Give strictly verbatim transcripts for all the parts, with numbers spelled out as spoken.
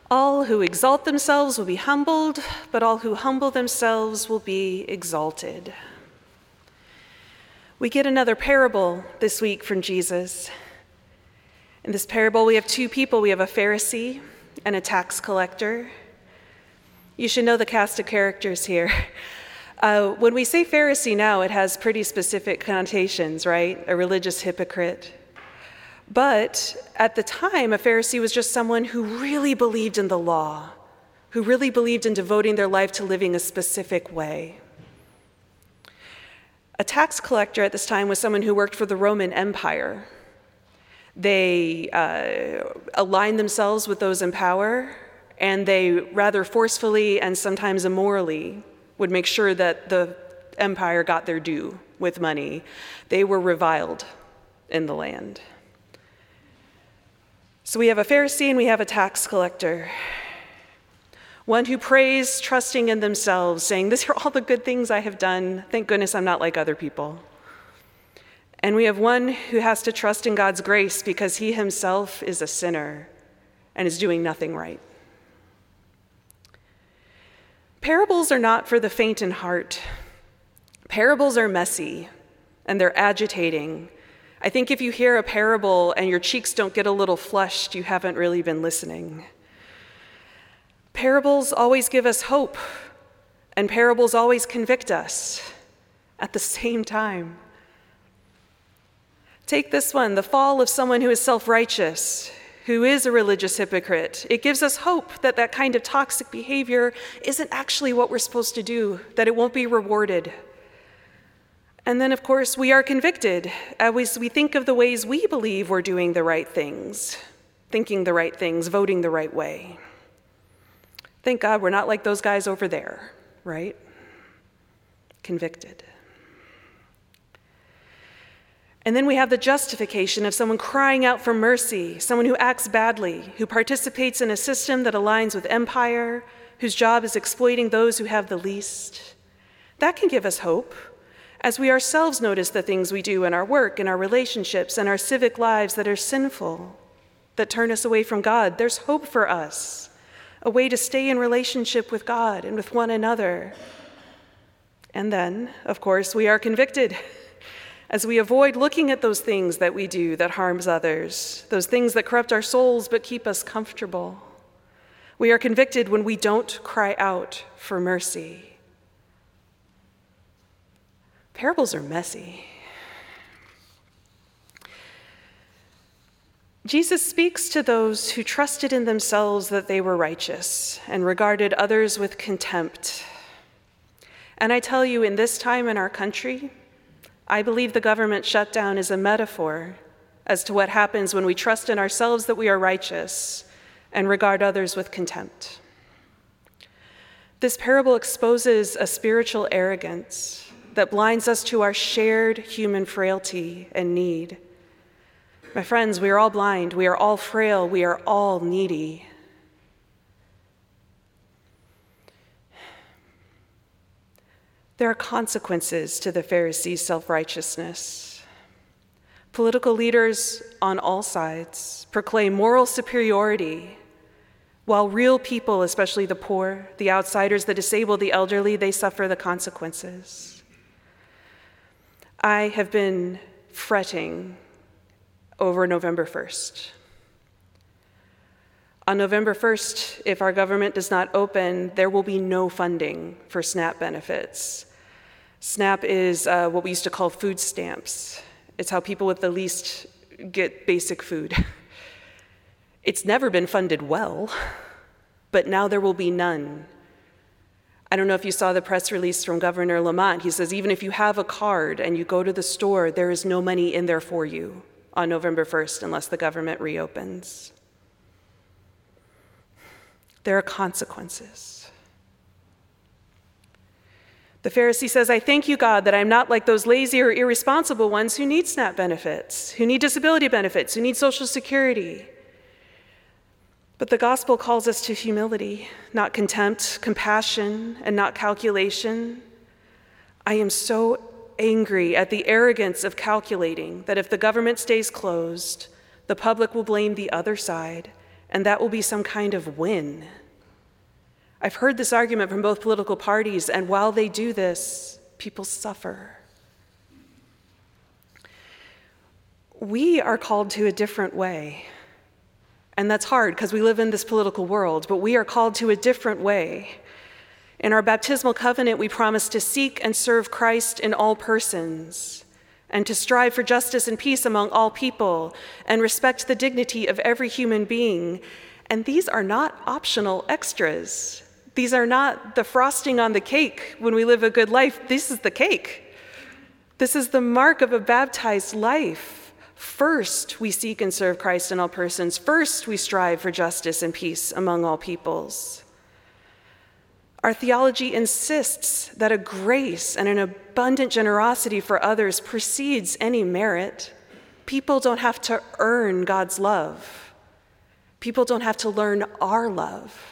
All who exalt themselves will be humbled, but all who humble themselves will be exalted. We get another parable this week from Jesus. In this parable, we have two people. We have a Pharisee and a tax collector. You should know the cast of characters here. Uh, when we say Pharisee now, it has pretty specific connotations, right? A religious hypocrite. But at the time, a Pharisee was just someone who really believed in the law, who really believed in devoting their life to living a specific way. A tax collector at this time was someone who worked for the Roman Empire. They uh, aligned themselves with those in power, and they rather forcefully and sometimes immorally would make sure that the empire got their due with money. They were reviled in the land. So we have a Pharisee and we have a tax collector. One who prays, trusting in themselves, saying, "These are all the good things I have done. Thank goodness I'm not like other people." And we have one who has to trust in God's grace because he himself is a sinner and is doing nothing right. Parables are not for the faint in heart. Parables are messy and they're agitating. I think if you hear a parable and your cheeks don't get a little flushed, you haven't really been listening. Parables always give us hope, and parables always convict us at the same time. Take this one, the fall of someone who is self-righteous, who is a religious hypocrite. It gives us hope that that kind of toxic behavior isn't actually what we're supposed to do, that it won't be rewarded. And then, of course, we are convicted as we think of the ways we believe we're doing the right things, thinking the right things, voting the right way. Thank God we're not like those guys over there, right? Convicted. And then we have the justification of someone crying out for mercy, someone who acts badly, who participates in a system that aligns with empire, whose job is exploiting those who have the least. That can give us hope, as we ourselves notice the things we do in our work, in our relationships, and our civic lives that are sinful, that turn us away from God. There's hope for us, a way to stay in relationship with God and with one another. And then, of course, we are convicted as we avoid looking at those things that we do that harms others, those things that corrupt our souls but keep us comfortable. We are convicted when we don't cry out for mercy. Parables are messy. Jesus speaks to those who trusted in themselves that they were righteous and regarded others with contempt. And I tell you, in this time in our country, I believe the government shutdown is a metaphor as to what happens when we trust in ourselves that we are righteous and regard others with contempt. This parable exposes a spiritual arrogance that blinds us to our shared human frailty and need. My friends, we are all blind, we are all frail, we are all needy. There are consequences to the Pharisees' self-righteousness. Political leaders on all sides proclaim moral superiority, while real people, especially the poor, the outsiders, the disabled, the elderly, they suffer the consequences. I have been fretting over November first. On November first, if our government does not open, there will be no funding for SNAP benefits. SNAP is uh, what we used to call food stamps. It's how people with the least get basic food. It's never been funded well, but now there will be none. I don't know if you saw the press release from Governor Lamont. He says, even if you have a card and you go to the store, there is no money in there for you on November first unless the government reopens. There are consequences. The Pharisee says, I thank you, God, that I'm not like those lazy or irresponsible ones who need SNAP benefits, who need disability benefits, who need Social Security. But the gospel calls us to humility, not contempt, compassion, and not calculation. I am so angry at the arrogance of calculating that if the government stays closed, the public will blame the other side and that will be some kind of win. I've heard this argument from both political parties, and while they do this, people suffer. We are called to a different way. And that's hard because we live in this political world, but we are called to a different way. In our baptismal covenant, we promise to seek and serve Christ in all persons, and to strive for justice and peace among all people, and respect the dignity of every human being. And these are not optional extras. These are not the frosting on the cake when we live a good life. This is the cake. This is the mark of a baptized life. First, we seek and serve Christ in all persons. First, we strive for justice and peace among all peoples. Our theology insists that a grace and an abundant generosity for others precedes any merit. People don't have to earn God's love. People don't have to learn our love.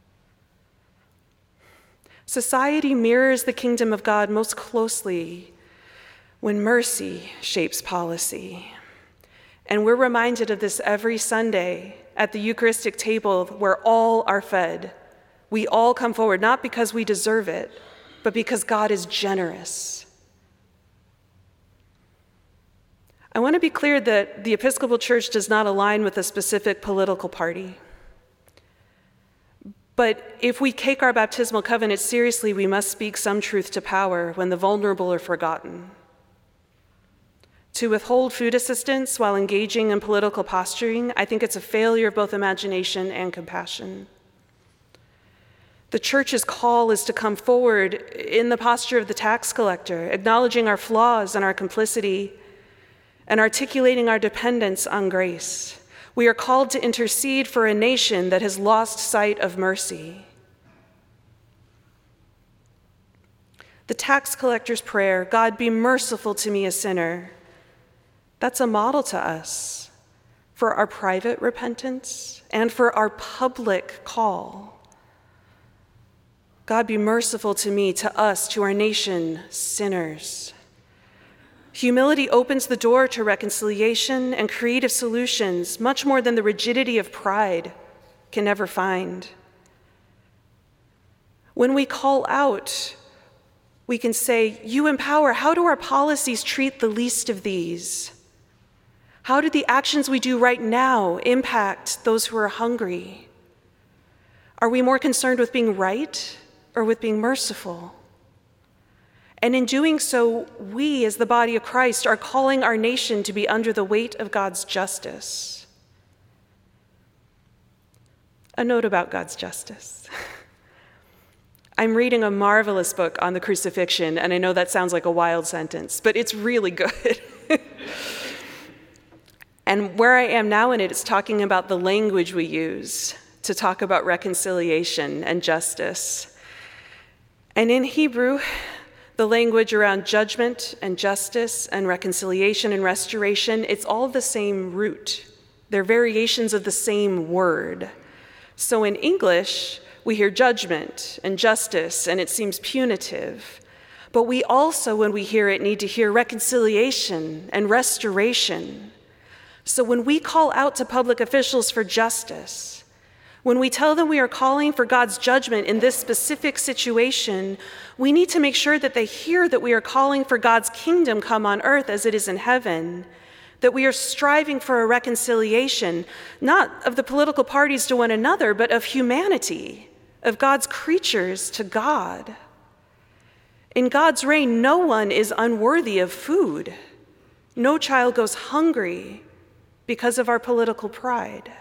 Society mirrors the kingdom of God most closely when mercy shapes policy. And we're reminded of this every Sunday at the Eucharistic table where all are fed. We all come forward, not because we deserve it, but because God is generous. I want to be clear that the Episcopal Church does not align with a specific political party. But if we take our baptismal covenant seriously, we must speak some truth to power when the vulnerable are forgotten. To withhold food assistance while engaging in political posturing, I think it's a failure of both imagination and compassion. The church's call is to come forward in the posture of the tax collector, acknowledging our flaws and our complicity, and articulating our dependence on grace. We are called to intercede for a nation that has lost sight of mercy. The tax collector's prayer, "God, be merciful to me, a sinner," that's a model to us for our private repentance and for our public call. God, be merciful to me, to us, to our nation, sinners. Humility opens the door to reconciliation and creative solutions, much more than the rigidity of pride can ever find. When we call out, we can say, "You empower. How do our policies treat the least of these? How do the actions we do right now impact those who are hungry? Are we more concerned with being right or with being merciful?" And in doing so, we, as the body of Christ, are calling our nation to be under the weight of God's justice. A note about God's justice. I'm reading a marvelous book on the crucifixion, and I know that sounds like a wild sentence, but it's really good. And where I am now in it is talking about the language we use to talk about reconciliation and justice. And in Hebrew, the language around judgment and justice and reconciliation and restoration, it's all the same root. They're variations of the same word. So in English, we hear judgment and justice, and it seems punitive. But we also, when we hear it, need to hear reconciliation and restoration. So when we call out to public officials for justice, when we tell them we are calling for God's judgment in this specific situation, we need to make sure that they hear that we are calling for God's kingdom come on earth as it is in heaven, that we are striving for a reconciliation, not of the political parties to one another, but of humanity, of God's creatures to God. In God's reign, no one is unworthy of food. No child goes hungry because of our political pride.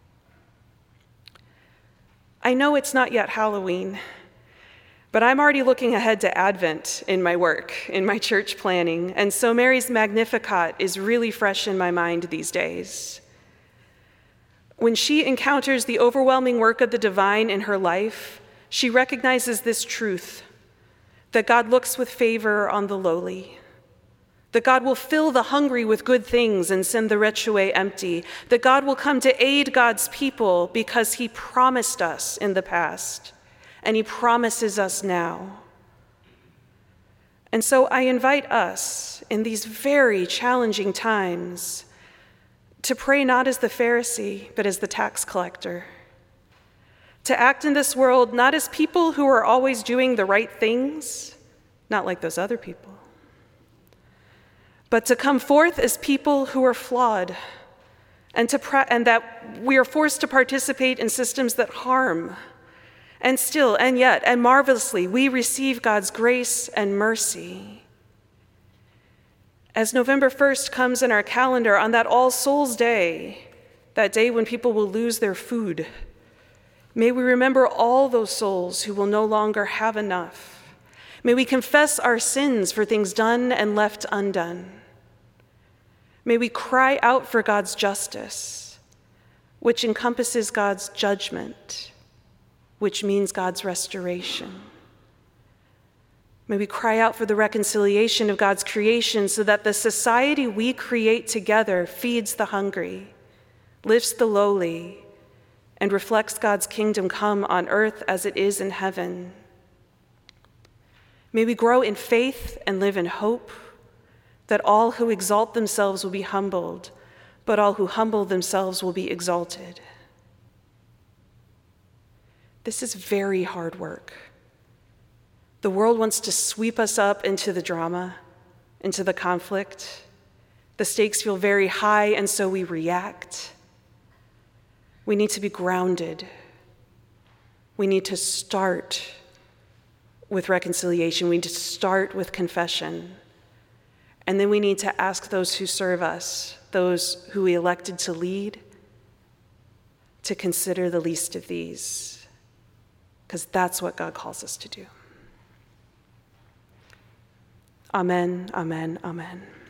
I know it's not yet Halloween, but I'm already looking ahead to Advent in my work, in my church planning, and so Mary's Magnificat is really fresh in my mind these days. When she encounters the overwhelming work of the divine in her life, she recognizes this truth, that God looks with favor on the lowly, that God will fill the hungry with good things and send the rich away empty, that God will come to aid God's people because he promised us in the past, and he promises us now. And so I invite us in these very challenging times To pray not as the Pharisee, but as the tax collector. To act in this world not as people who are always doing the right things, not like those other people, but to come forth as people who are flawed, and, to pra- and that we are forced to participate in systems that harm. And still, and yet, and marvelously, we receive God's grace and mercy. As November first comes in our calendar on that All Souls Day, that day when people will lose their food, may we remember all those souls who will no longer have enough. May we confess our sins for things done and left undone. May we cry out for God's justice, which encompasses God's judgment, which means God's restoration. May we cry out for the reconciliation of God's creation so that the society we create together feeds the hungry, lifts the lowly, and reflects God's kingdom come on earth as it is in heaven. May we grow in faith and live in hope that all who exalt themselves will be humbled, but all who humble themselves will be exalted. This is very hard work. The world wants to sweep us up into the drama, into the conflict. The stakes feel very high, and so we react. We need to be grounded. We need to start with reconciliation. We need to start with confession. And then we need to ask those who serve us, those who we elected to lead, to consider the least of these, because that's what God calls us to do. Amen, amen, amen.